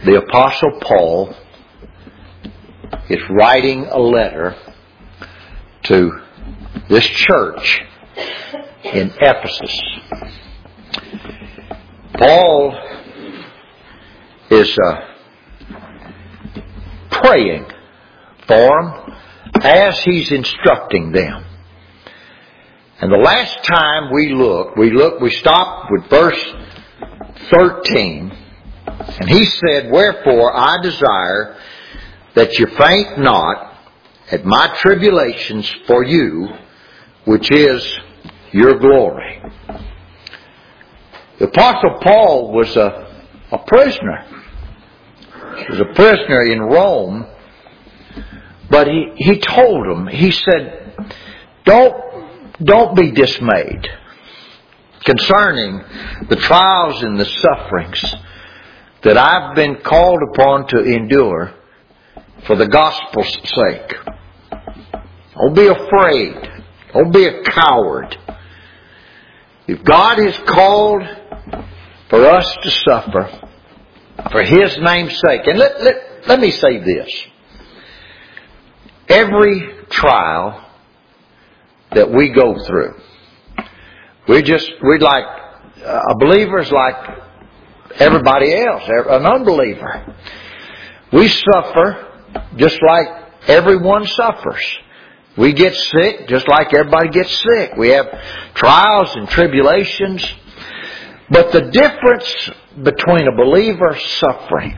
the Apostle Paul is writing a letter to this church in Ephesus. Paul is praying for them as he's instructing them. And the last time we stopped with verse 13, and he said, "Wherefore I desire that you faint not at my tribulations for you, which is your glory." The Apostle Paul was a prisoner. He was a prisoner in Rome. But he told them, he said, don't be dismayed concerning the trials and the sufferings that I've been called upon to endure for the gospel's sake. Don't be afraid. Don't be a coward. If God has called for us to suffer for His name's sake, and let me say this. Every trial that we go through, we're like a believer's like everybody else, an unbeliever. We suffer just like everyone suffers. We get sick just like everybody gets sick. We have trials and tribulations. But the difference between a believer suffering,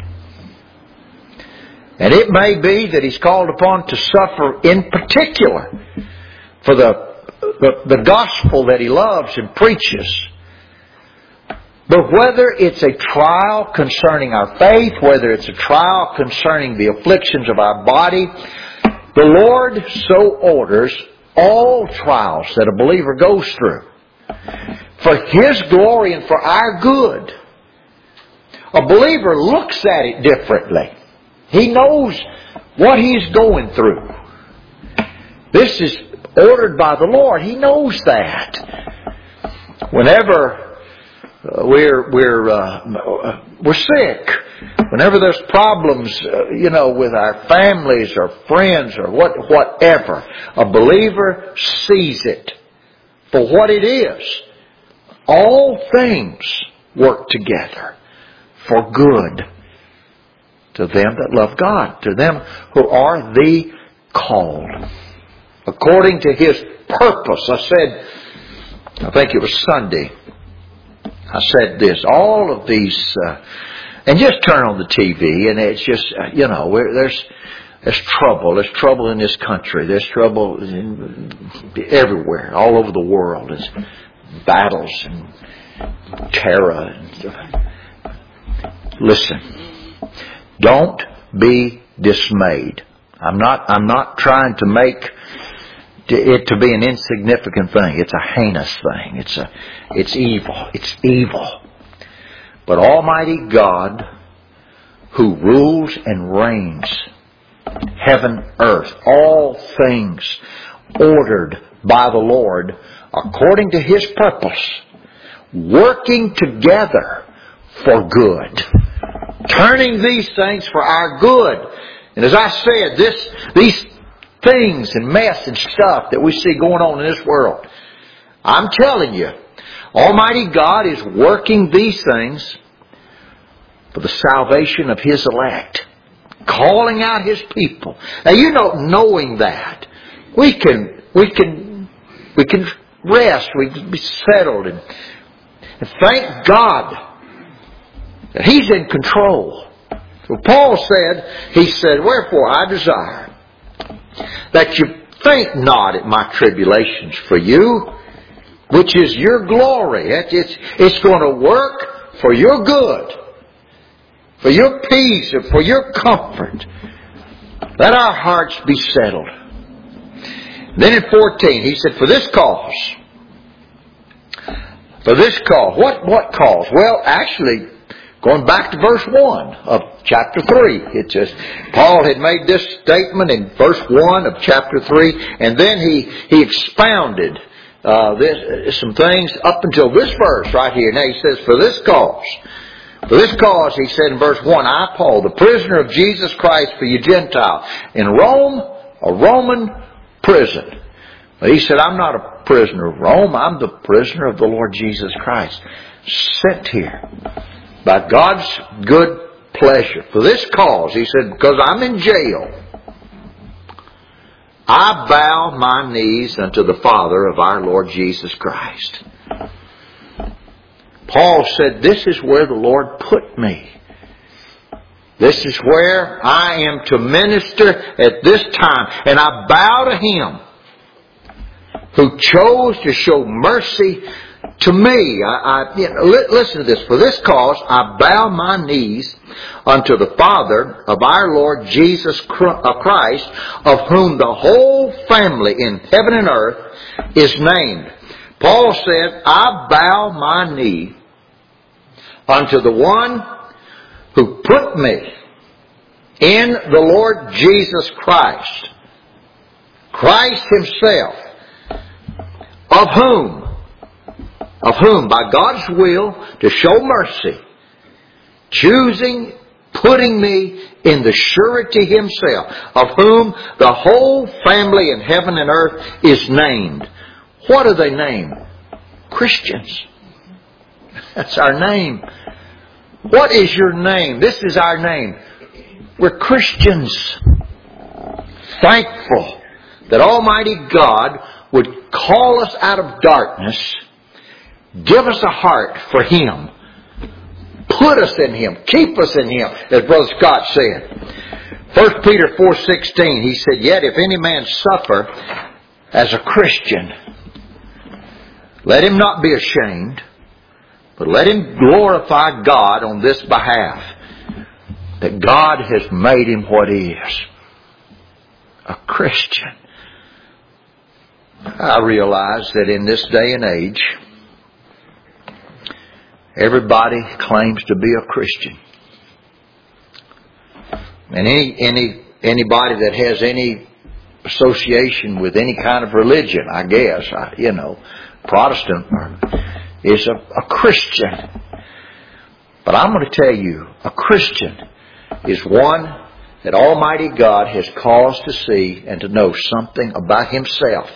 and it may be that he's called upon to suffer in particular for the gospel that he loves and preaches. But whether it's a trial concerning our faith, whether it's a trial concerning the afflictions of our body, the Lord so orders all trials that a believer goes through for His glory and for our good. A believer looks at it differently. He knows what he's going through. This is ordered by the Lord. He knows that. Whenever we're sick, whenever there's problems, with our families or friends or whatever, a believer sees it for what it is. All things work together for good to them that love God, to them who are the called, according to His purpose. I think it was Sunday, I said this, all of these, and just turn on the TV and it's just, there's trouble. There's trouble in this country. There's trouble everywhere, all over the world. There's battles and terror. Listen, don't be dismayed. I'm not trying to make it to be an insignificant thing. It's a heinous thing. It's evil. It's evil. But Almighty God, who rules and reigns heaven, earth, all things ordered by the Lord according to His purpose, working together for good, turning these things for our good. And as I said, these things and mess and stuff that we see going on in this world, I'm telling you, Almighty God is working these things for the salvation of His elect, calling out His people. Now, knowing that, we can rest, we can be settled, and thank God that He's in control. So Paul said, "Wherefore I desire that you faint not at my tribulations for you, which is your glory." It's going to work for your good, for your peace, and for your comfort. Let our hearts be settled. Then in 14, he said, For this cause. What cause? Well, actually, going back to verse 1 of chapter 3. Paul had made this statement in verse 1 of chapter 3, and then he expounded some things up until this verse right here. Now he says, For this cause, For this cause, he said in verse 1, I, Paul, the prisoner of Jesus Christ for you Gentiles, in Rome, a Roman prison. But he said, I'm not a prisoner of Rome. I'm the prisoner of the Lord Jesus Christ. Sent here by God's good pleasure. For this cause, he said, because I'm in jail, I bow my knees unto the Father of our Lord Jesus Christ. Paul said, this is where the Lord put me. This is where I am to minister at this time. And I bow to Him who chose to show mercy to me. Listen to this. For this cause I bow my knees unto the Father of our Lord Jesus Christ, of whom the whole family in heaven and earth is named. Paul said, I bow my knee unto the one who put me in the Lord Jesus Christ. Christ Himself, of whom by God's will to show mercy, choosing, putting me in the surety Himself, of whom the whole family in heaven and earth is named. What are they named? Christians. That's our name. What is your name? This is our name. We're Christians. Thankful that Almighty God would call us out of darkness, give us a heart for Him, put us in Him, keep us in Him, as Brother Scott said. 1 Peter 4:16, he said, yet if any man suffer as a Christian, let him not be ashamed, but let him glorify God on this behalf, that God has made him what he is, a Christian. I realize that in this day and age, everybody claims to be a Christian. And anybody that has any association with any kind of religion, I guess, Protestant is a Christian. But I'm going to tell you, a Christian is one that Almighty God has caused to see and to know something about Himself.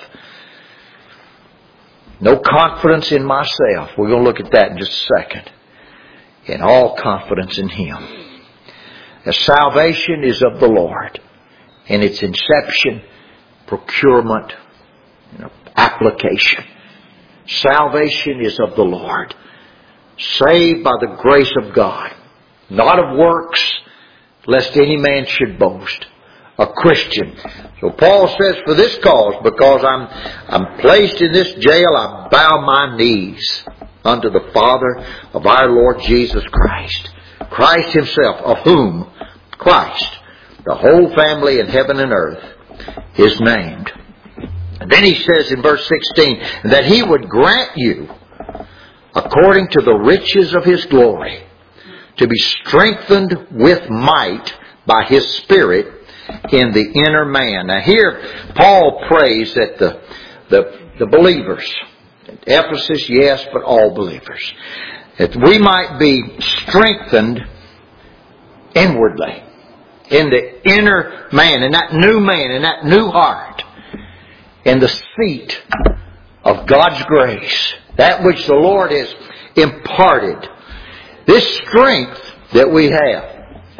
No confidence in myself. We're going to look at that in just a second. In all confidence in Him. The salvation is of the Lord. In its inception, procurement, application. Salvation is of the Lord. Saved by the grace of God. Not of works, lest any man should boast. A Christian. So Paul says, for this cause, because I'm placed in this jail, I bow my knees unto the Father of our Lord Jesus Christ. Christ Himself, of whom, Christ, the whole family in heaven and earth is named. And then he says in verse 16, that He would grant you, according to the riches of His glory, to be strengthened with might by His Spirit in the inner man. Now here, Paul prays that the believers, Ephesus, yes, but all believers, that we might be strengthened inwardly, in the inner man, in that new heart, in the seat of God's grace, that which the Lord has imparted. This strength that we have,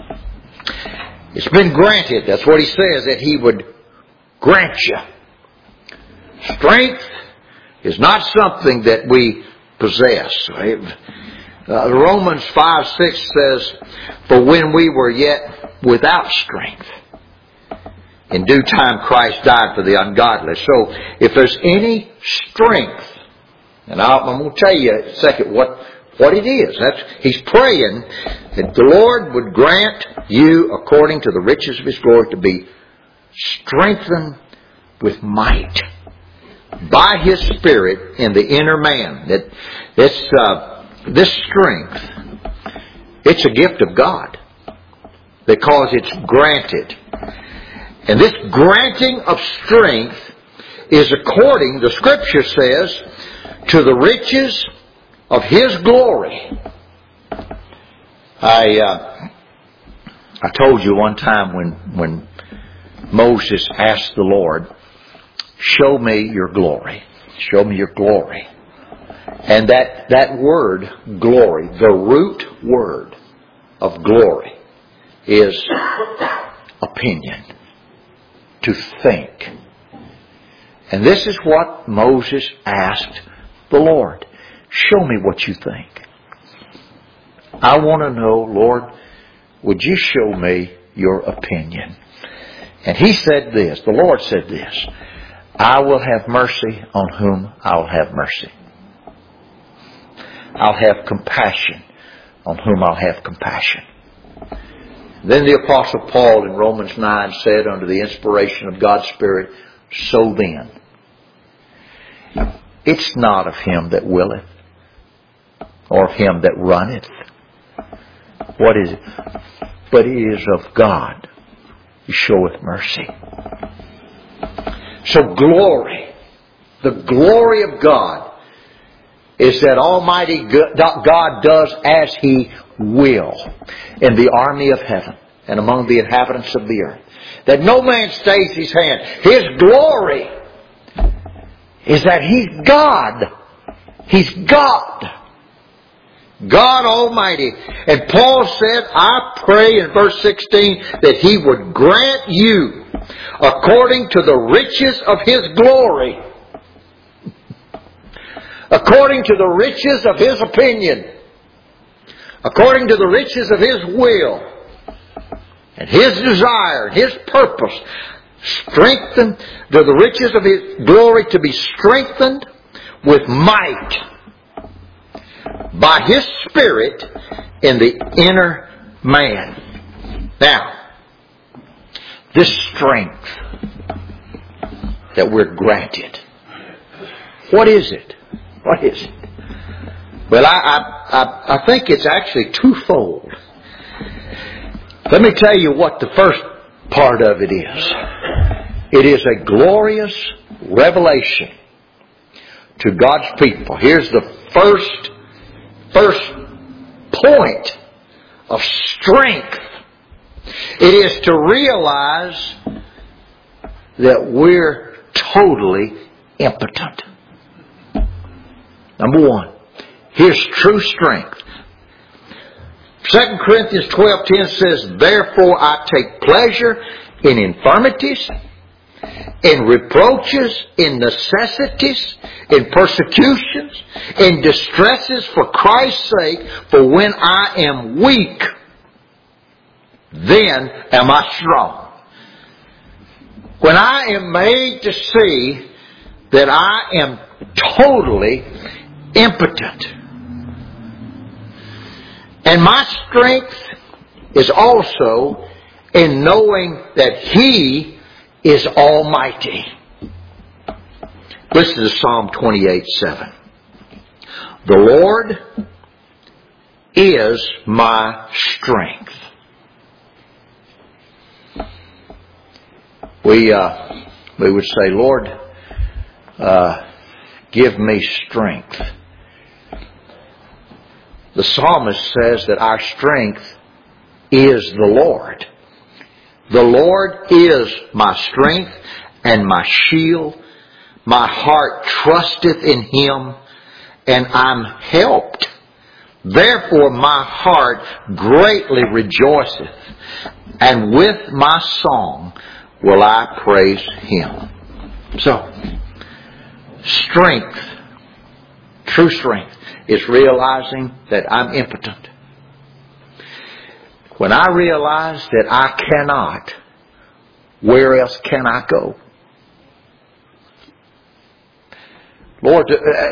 it's been granted. That's what he says, that He would grant you. Strength is not something that we possess. Romans 5:6 says, for when we were yet without strength, in due time Christ died for the ungodly. So if there's any strength, and I'm going to tell you in a second what it is. He's praying that the Lord would grant you, according to the riches of His glory, to be strengthened with might by His Spirit in the inner man. That this strength, it's a gift of God because it's granted. And this granting of strength is according, the Scripture says, to the riches of His glory I told you one time when Moses asked the Lord, show me your glory. Show me your glory. And that word, glory, the root word of glory is opinion. To think. And this is what Moses asked the Lord. Show me what you think. I want to know, Lord, would you show me your opinion? And He said this, the Lord said this, I will have mercy on whom I'll have mercy. I'll have compassion on whom I'll have compassion. Then the Apostle Paul in Romans 9 said, under the inspiration of God's Spirit, so then, it's not of him that willeth, or of him that runneth. What is it? But it is of God who showeth mercy. So glory, the glory of God, is that Almighty God does as He will in the army of heaven and among the inhabitants of the earth. That no man stays His hand. His glory is that He's God. He's God. God Almighty. And Paul said, I pray in verse 16 that He would grant you according to the riches of His glory, according to the riches of His opinion, according to the riches of His will, and His desire, and His purpose, strengthened to the riches of His glory, to be strengthened with might by His Spirit in the inner man. Now, this strength that we're granted, what is it? What is it? Well, I think it's actually twofold. Let me tell you what the first part of it is. It is a glorious revelation to God's people. Here's the first point of strength. It is to realize that we're totally impotent. Number one, here's true strength. 2 Corinthians 12:10 says, therefore I take pleasure in infirmities, in reproaches, in necessities, in persecutions, in distresses for Christ's sake, for when I am weak, then am I strong. When I am made to see that I am totally impotent. And my strength is also in knowing that He is almighty. Listen to Psalm 28:7. The Lord is my strength. We would say, Lord, give me strength. The psalmist says that our strength is the Lord. The Lord is my strength and my shield. My heart trusteth in Him, and I'm helped. Therefore my heart greatly rejoiceth, and with my song will I praise Him. So, strength, true strength, is realizing that I'm impotent. When I realize that I cannot, where else can I go? Lord,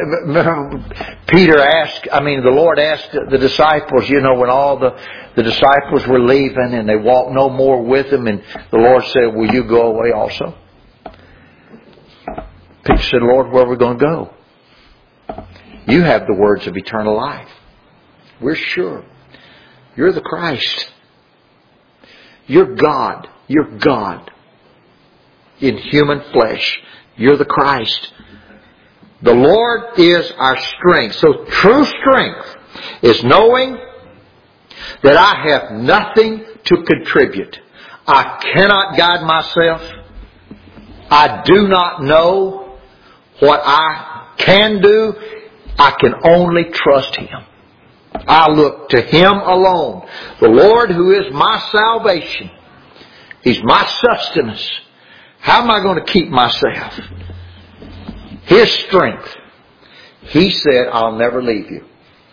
the Lord asked the disciples, when all the disciples were leaving and they walked no more with Him, and the Lord said, will you go away also? Peter said, Lord, where are we going to go? You have the words of eternal life. We're sure. You're the Christ. You're God. You're God. In human flesh. You're the Christ. The Lord is our strength. So true strength is knowing that I have nothing to contribute. I cannot guide myself. I do not know what I can do. I can only trust Him. I look to Him alone. The Lord who is my salvation. He's my sustenance. How am I going to keep myself? His strength. He said, I'll never leave you.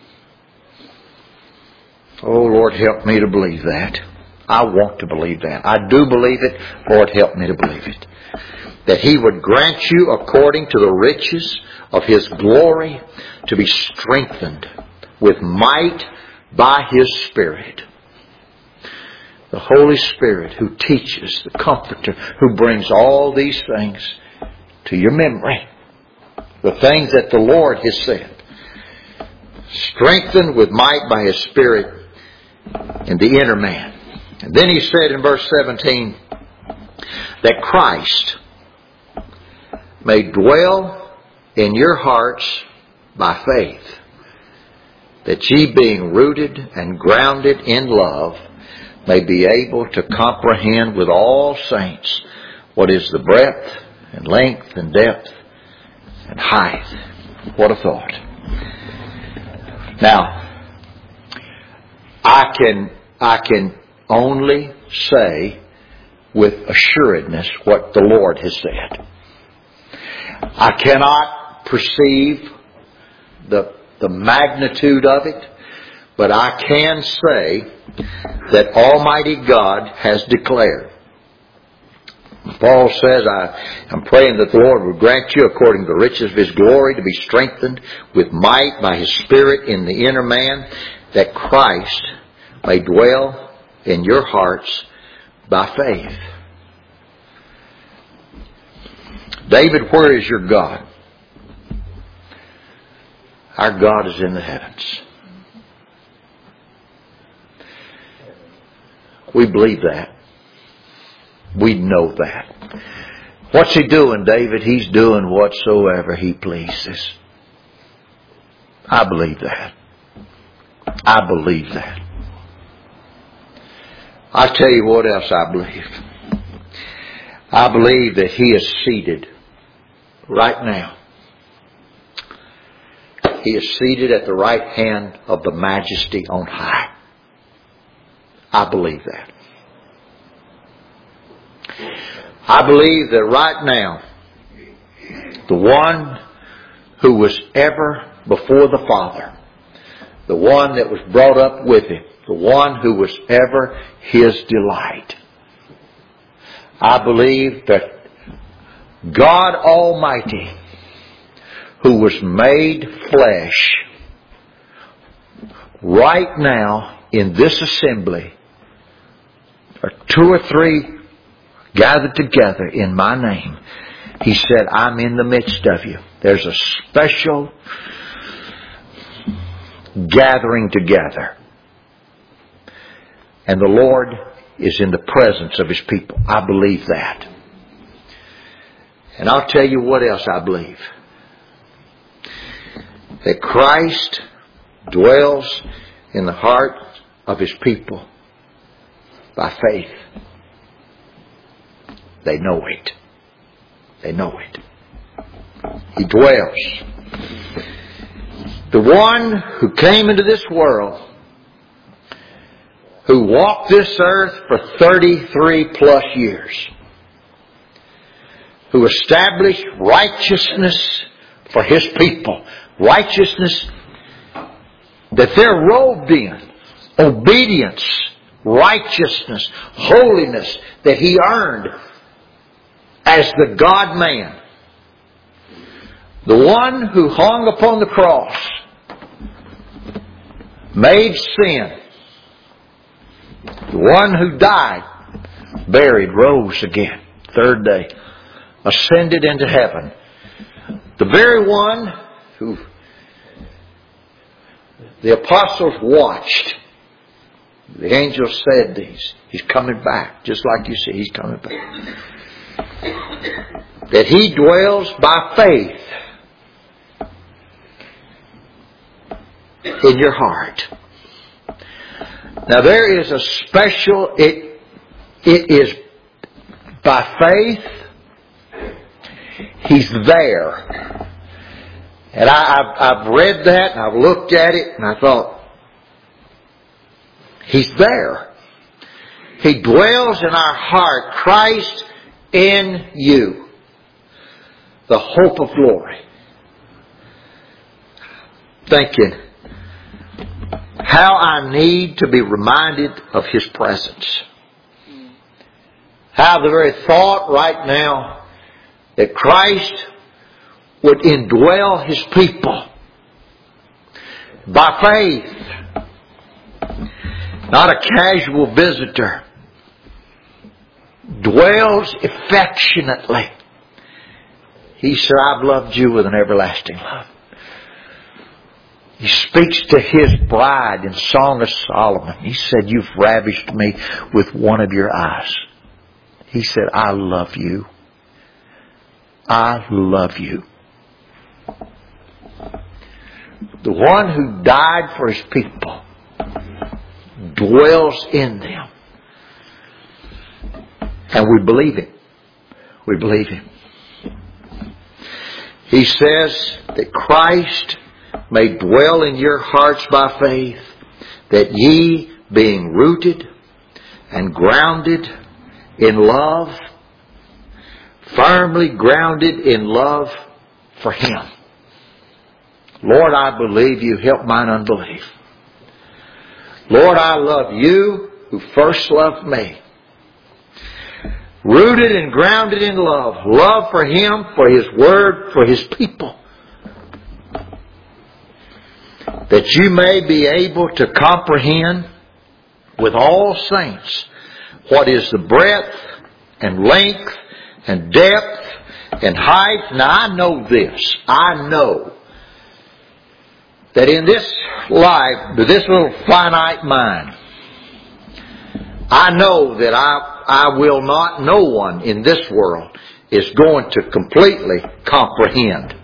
Oh, Lord, help me to believe that. I want to believe that. I do believe it. Lord, help me to believe it. That He would grant you, according to the riches of His glory, to be strengthened with might by His Spirit. The Holy Spirit who teaches, the Comforter, who brings all these things to your memory. The things that the Lord has said. Strengthened with might by His Spirit in the inner man. And then He said in verse 17, that Christ may dwell in your hearts by faith, that ye being rooted and grounded in love may be able to comprehend with all saints what is the breadth and length and depth and height. What a thought. Now, I can only say with assuredness what the Lord has said. I cannot perceive the magnitude of it, but I can say that Almighty God has declared. Paul says, I'm praying that the Lord would grant you, according to the riches of His glory, to be strengthened with might by His Spirit in the inner man, that Christ may dwell in your hearts by faith. David, where is your God? Our God is in the heavens. We believe that. We know that. What's He doing, David? He's doing whatsoever He pleases. I believe that. I believe that. I'll tell you what else I believe. I believe that He is seated right now. He is seated at the right hand of the Majesty on high. I believe that. I believe that right now, the one who was ever before the Father, the one that was brought up with Him, the one who was ever His delight, I believe that God Almighty, who was made flesh, right now in this assembly, are 2 or 3 gathered together in my name. He said, I'm in the midst of you. There's a special gathering together. And the Lord is in the presence of His people. I believe that. And I'll tell you what else I believe. That Christ dwells in the heart of His people by faith. They know it. They know it. He dwells. The one who came into this world, who walked this earth for 33 plus years, who established righteousness for His people, righteousness that they're robed in, obedience, righteousness, holiness that He earned as the God-man. The one who hung upon the cross, made sin. The one who died, buried, rose again, 3rd day, ascended into heaven. The very one who the apostles watched. The angel said He's coming back, just like you see, He's coming back. That He dwells by faith in your heart. Now there is a special, it is by faith, He's there. And I've read that and I've looked at it and I thought, He's there. He dwells in our heart, Christ in you, the hope of glory. Thinking how I need to be reminded of His presence. How the very thought right now that Christ would indwell His people by faith, not a casual visitor, dwells affectionately. He said, I've loved you with an everlasting love. He speaks to His bride in Song of Solomon. He said, you've ravished me with one of your eyes. He said, I love you. I love you. The one who died for His people dwells in them. And we believe Him. We believe Him. He says that Christ may dwell in your hearts by faith, that ye, being rooted and grounded in love, firmly grounded in love for Him. Lord, I believe you. Help mine unbelief. Lord, I love you who first loved me. Rooted and grounded in love. Love for Him, for His Word, for His people. That you may be able to comprehend with all saints what is the breadth and length and depth and height. Now I know this. I know that in this life, with this little finite mind, I know that I will not, no one in this world is going to completely comprehend.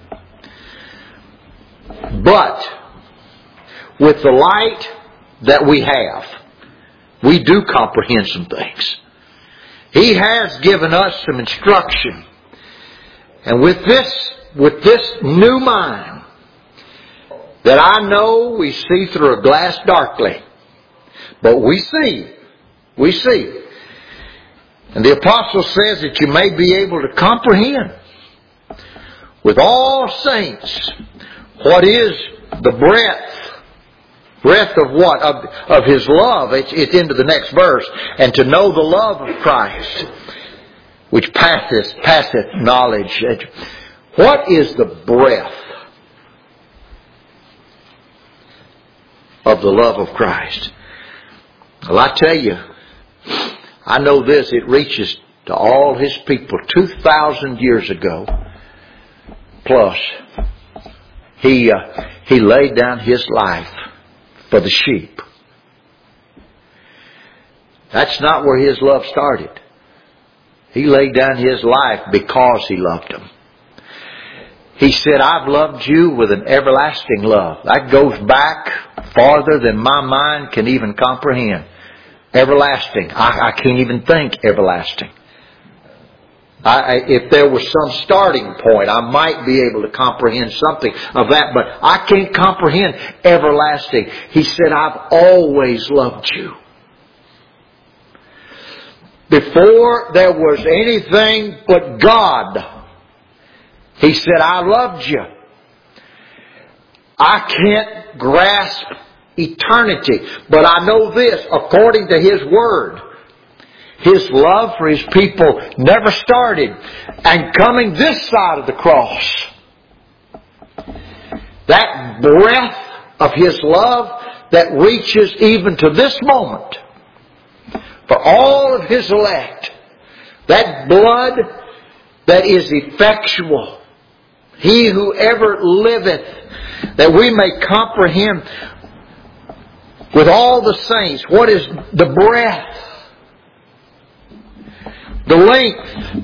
But with the light that we have, we do comprehend some things. He has given us some instruction. And with this new mind, that I know we see through a glass darkly, but we see. We see. And the apostle says that you may be able to comprehend with all saints what is the breadth of what? Of His love. It's into the next verse. And to know the love of Christ, which passeth knowledge. What is the breadth of the love of Christ? Well, I tell you, I know this, it reaches to all His people 2,000 years ago plus. He laid down His life for the sheep. That's not where His love started. He laid down His life because He loved them. He said, I've loved you with an everlasting love. That goes back farther than my mind can even comprehend. Everlasting. I can't even think everlasting. If there was some starting point, I might be able to comprehend something of that, but I can't comprehend everlasting. He said, I've always loved you. Before there was anything but God, He said, I loved you. I can't grasp eternity, but I know this, according to His Word, His love for His people never started. And coming this side of the cross, that breath of His love that reaches even to this moment for all of His elect, that blood that is effectual, He who ever liveth, that we may comprehend with all the saints what is the breadth, the length.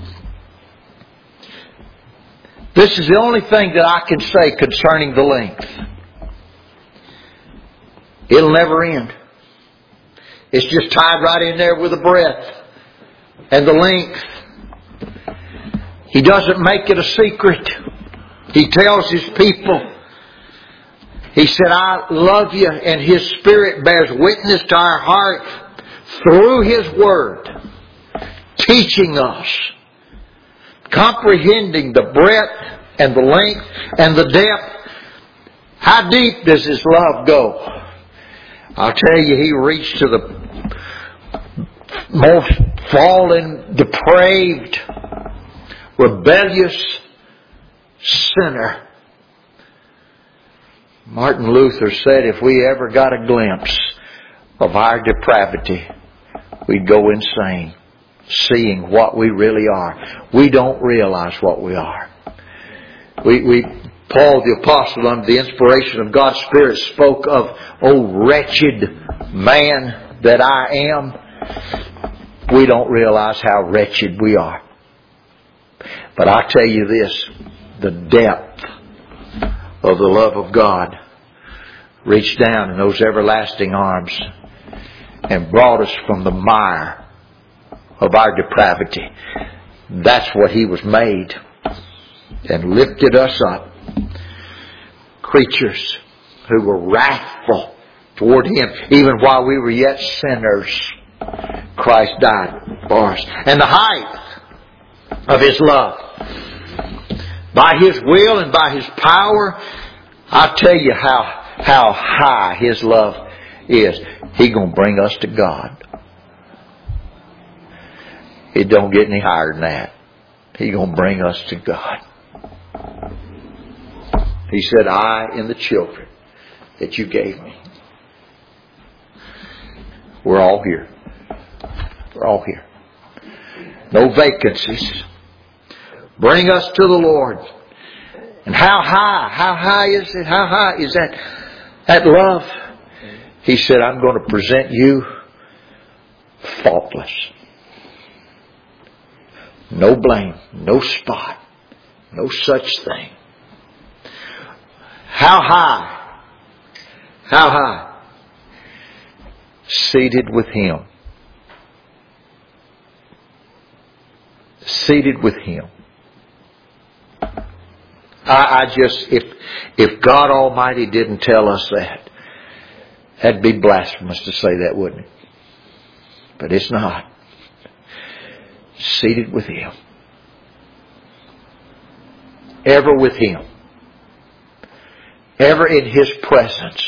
This is the only thing that I can say concerning the length. It'll never end. It's just tied right in there with the breadth and the length. He doesn't make it a secret. He tells His people, He said, I love you, and His Spirit bears witness to our heart through His Word, teaching us, comprehending the breadth and the length and the depth. How deep does His love go? I'll tell you, He reached to the most fallen, depraved, rebellious sinner. Martin Luther said if we ever got a glimpse of our depravity, we'd go insane, seeing what we really are. We don't realize what we are. Paul the Apostle, under the inspiration of God's Spirit, spoke of, "O wretched man that I am." We don't realize how wretched we are. But I tell you this, the depth of the love of God reached down in those everlasting arms and brought us from the mire of our depravity. That's what He was made, and lifted us up. Creatures who were wrathful toward Him, even while we were yet sinners, Christ died for us. And the height of His love, by His will and by His power, I'll tell you how high His love is. He's going to bring us to God. It don't get any higher than that. He's going to bring us to God. He said, I and the children that you gave me. We're all here. We're all here. No vacancies. Bring us to the Lord. And how high is it? How high is that love? He said, I'm going to present you faultless. No blame, no spot, no such thing. How high? How high? Seated with Him. Seated with Him. I just, if God Almighty didn't tell us that, that'd be blasphemous to say that, wouldn't it? But it's not. Seated with Him. Ever with Him. Ever in His presence.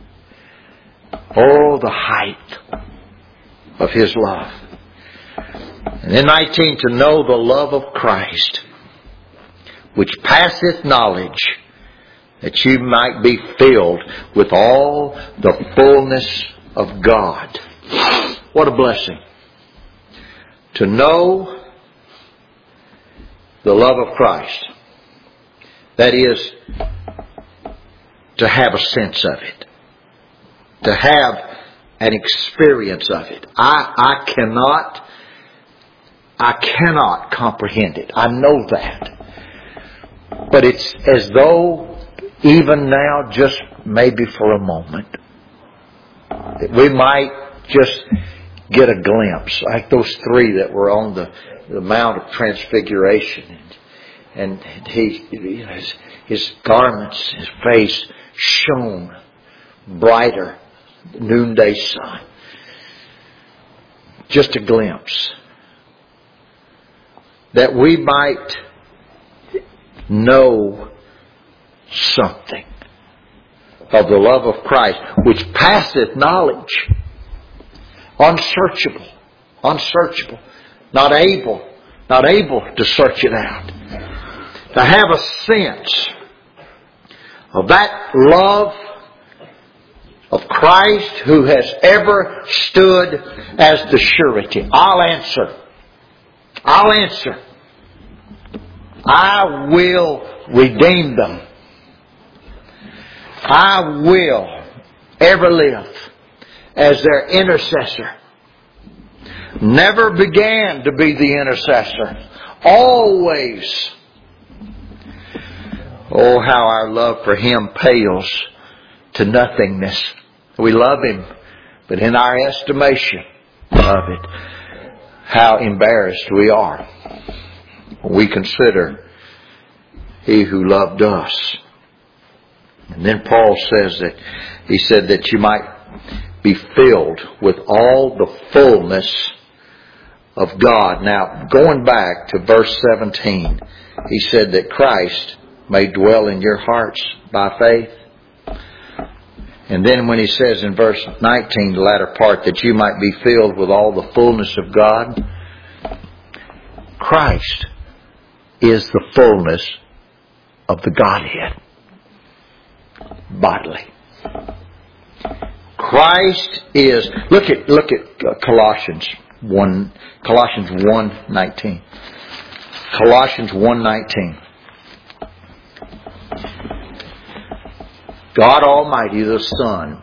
Oh, the height of His love. And then 19, to know the love of Christ, which passeth knowledge, that you might be filled with all the fullness of God. What a blessing. To know the love of Christ. That is, to have a sense of it. To have an experience of it. I cannot comprehend it. I know that. But it's as though even now, just maybe for a moment, that we might just get a glimpse, like those three that were on the Mount of Transfiguration. And his garments, his face shone brighter than the noonday sun. Just a glimpse. That we might know something of the love of Christ, which passeth knowledge. Unsearchable. Unsearchable. Not able to search it out. To have a sense of that love of Christ who has ever stood as the surety. I'll answer. I will redeem them. I will ever live as their intercessor. Never began to be the intercessor. Always. Oh, how our love for Him pales to nothingness. We love Him But in our estimation of it, how embarrassed we are when we consider He who loved us. And then Paul says that, he said that you might be filled with all the fullness of God. Now, going back to verse 17, he said that Christ may dwell in your hearts by faith. And then when he says in verse 19, the latter part, that you might be filled with all the fullness of God, Christ is the fullness of the Godhead bodily. Christ is, look at Colossians 1:19. Colossians 1:19. God Almighty, the Son,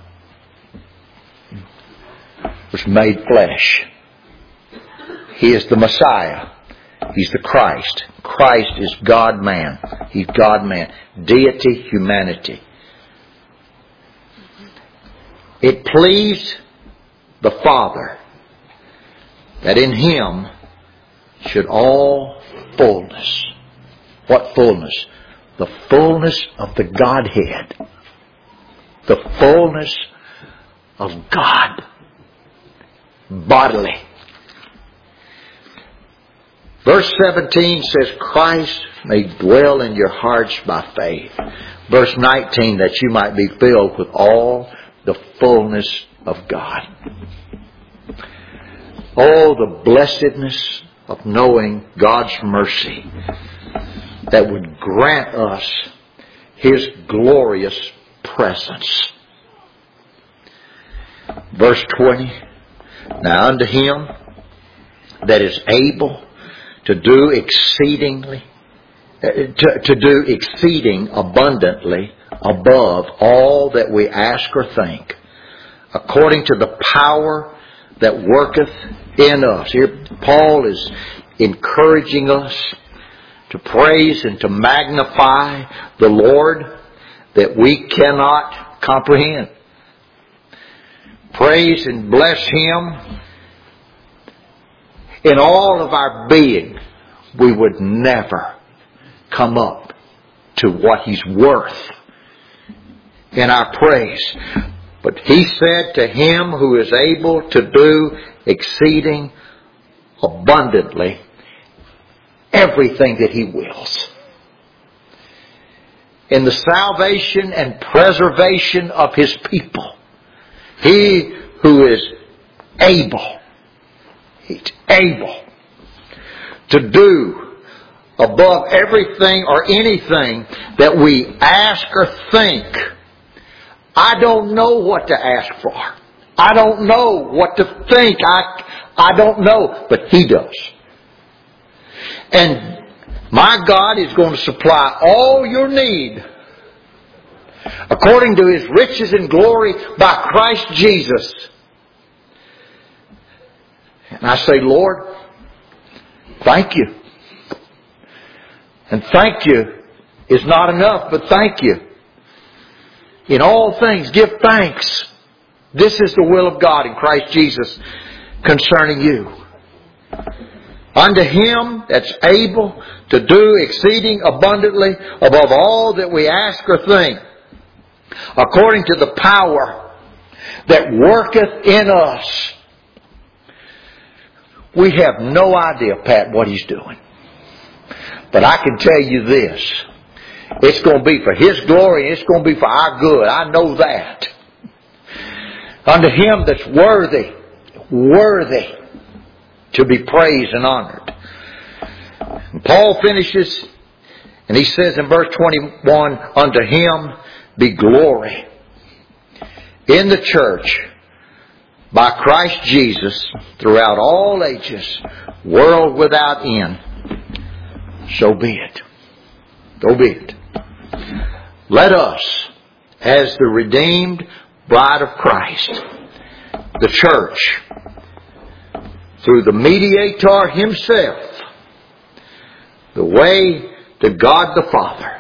was made flesh. He is the Messiah. He's the Christ. Christ is God-man. He's God-man. Deity, humanity. It pleased the Father that in Him should all fullness. What fullness? The fullness of the Godhead. The fullness of God. Bodily. Verse 17 says, Christ may dwell in your hearts by faith. Verse 19, that you might be filled with all the fullness of God. Oh, the blessedness of knowing God's mercy that would grant us His glorious presence. Verse 20, now unto Him that is able to do exceeding abundantly above all that we ask or think, according to the power that worketh in us. Here Paul is encouraging us to praise and to magnify the Lord that we cannot comprehend. Praise and bless Him. In all of our being, we would never come up to what He's worth in our praise. But He said, to Him who is able to do exceeding abundantly everything that He wills. In the salvation and preservation of His people, He who is able, He's able to do above everything or anything that we ask or think. I don't know what to ask for. I don't know what to think. I don't know. But He does. And my God is going to supply all your need according to His riches and glory by Christ Jesus. And I say, Lord, thank You. And thank You is not enough, but thank You. In all things, give thanks. This is the will of God in Christ Jesus concerning you. Unto Him that's able to do exceeding abundantly above all that we ask or think, according to the power that worketh in us. We have no idea, Pat, what He's doing. But I can tell you this. It's going to be for His glory and it's going to be for our good. I know that. Unto Him that's worthy to be praised and honored. And Paul finishes and he says in verse 21, unto Him be glory in the church by Christ Jesus throughout all ages, world without end. So be it. So be it. Let us, as the redeemed bride of Christ, the church, through the mediator Himself, the way to God the Father,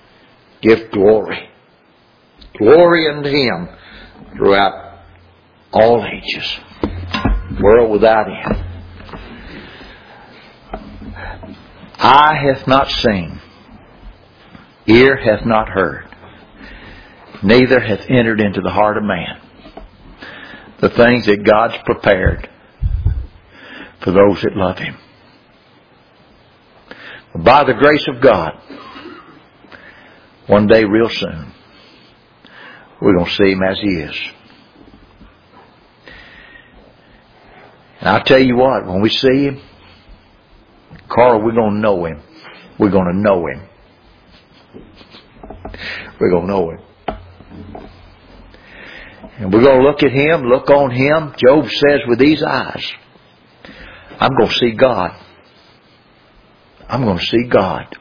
give glory. Glory unto Him throughout all ages. World without end. Eye hath not seen, ear hath not heard, neither hath entered into the heart of man the things that God's prepared for those that love Him. By the grace of God, one day real soon, we're going to see Him as He is. And I'll tell you what, when we see Him, Carl, we're going to know Him. We're going to know Him. We're going to know Him. And we're going to look at Him, look on Him. Job says, with these eyes, I'm going to see God. I'm going to see God.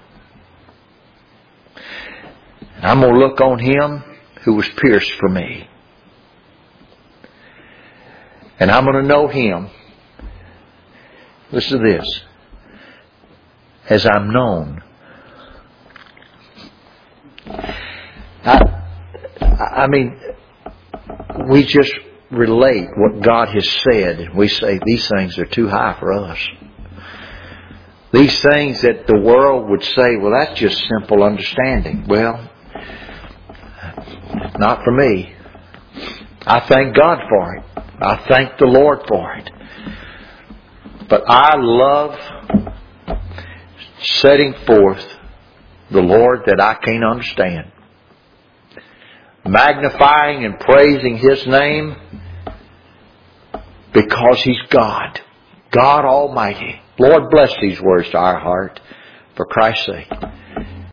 And I'm going to look on Him who was pierced for me. And I'm going to know Him. Listen to this. As I'm known. I mean, we just relate what God has said. We say these things are too high for us. These things that the world would say, well, that's just simple understanding. Well, not for me. I thank God for it. I thank the Lord for it. But I love setting forth the Lord that I can't understand. Magnifying and praising His name because He's God. God Almighty. Lord, bless these words to our heart for Christ's sake.